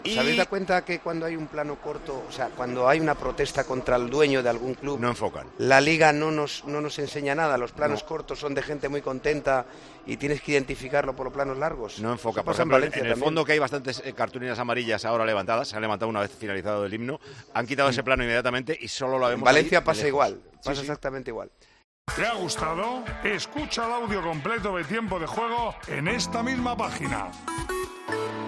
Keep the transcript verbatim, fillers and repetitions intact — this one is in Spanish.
¿Os Y... habéis dado cuenta que cuando hay un plano corto, o sea, cuando hay una protesta contra el dueño de algún club, no enfocan? La Liga no nos, no nos enseña nada. Los planos No. cortos son de gente muy contenta y tienes que identificarlo por los planos largos. No enfoca. Eso Por pasa ejemplo, en, Valencia en el también. fondo, que hay bastantes eh, cartulinas amarillas ahora levantadas, se han levantado una vez finalizado el himno, han quitado ese plano inmediatamente y solo lo vemos. En Valencia ahí de pasa lejos. igual, pasa Sí, sí. exactamente igual. ¿Te ha gustado? Escucha el audio completo de Tiempo de Juego en esta misma página.